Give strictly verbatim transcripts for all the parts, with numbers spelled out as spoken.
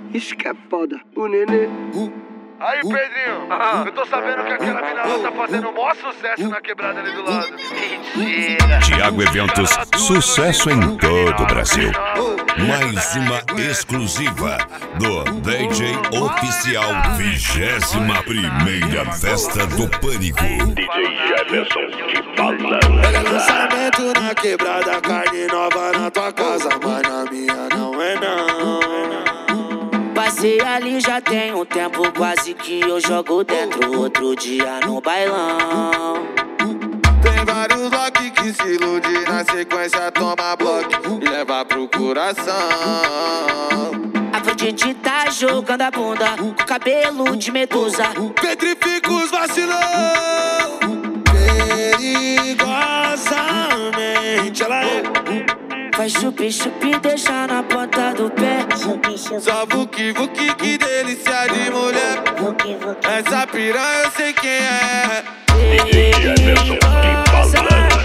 Isso que é foda, o nenê. Aí, Pedrinho, ah, eu tô sabendo que aquela mina lá tá fazendo o maior sucesso na quebrada ali do lado. Mentira. Tiago Eventos, sucesso em todo o Brasil. Mais uma exclusiva do D J Oficial, vigésima primeira Festa do Pânico. D J Jefferson de Balança. Olha lançamento na quebrada, carne nova na tua casa, mas na minha não é não. Passei ali já tem um tempo, quase que eu jogo dentro. Outro dia no bailão. Tem vários lock que se ilude, na sequência toma bloco e leva pro coração. Afrodite tá jogando a bunda com cabelo de medusa. Petrifica os vacilão. Perigosamente ela é. Faz chupi-chupi, deixa na ponta do pé. Só vuki vuki, que delícia de mulher. Essa piranha eu sei quem é. D J Jefferson de Balança.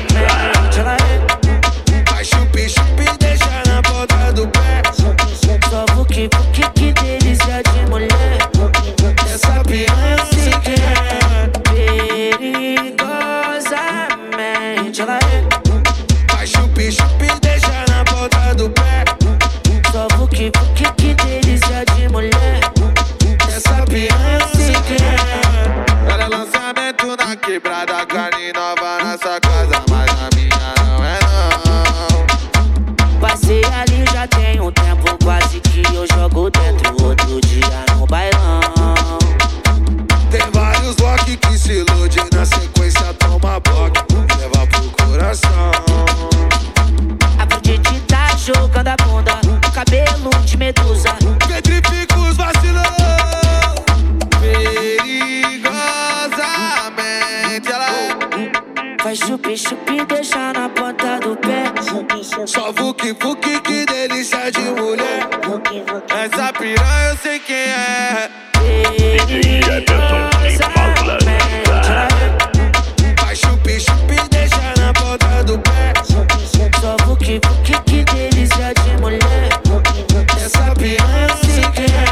Faz chupi-chupi, deixa na ponta do pé. Só vuki vuki, que delícia de mulher. Essa piranha eu sei quem é. Perigosamente ela é. Faz chupi-chupi, deixa na ponta do pé. Só vuki vuki, que delícia de mulher. Essa piranha eu sei quem é. Olha lançamento na quebrada, carne nova nessa casa, mas na minha não é não. Passei ali já tem um tempo, quase que eu jogo dentro. Outro dia no bailão. Tem vários lock que se ilude, na sequência toma bloco e leva pro coração. Afrodite tá jogando a bunda com cabelo de medusa. Petrifica os vacilão. Perigosamente ela é. Faz chupi-chupi, deixa na ponta do pé. Só vuki vuki, que delícia de mulher. Essa piranha eu sei quem é. D J Jefferson de Balança. Faz chupi-chupi, deixa na ponta do pé. Só vuki vuki, que delícia de mulher. Essa piranha eu sei quem é.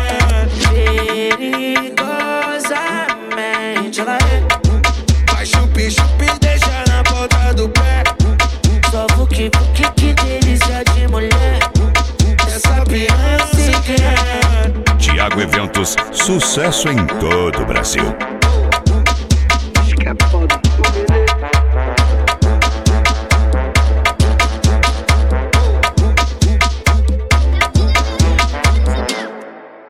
Perigosamente ela é. Faz chupi-chupi, deixa na ponta do pé. Só vuki vuki, que delícia de mulher. Essa piranha eu sei quem é. Tiago Eventos, sucesso em todo o Brasil.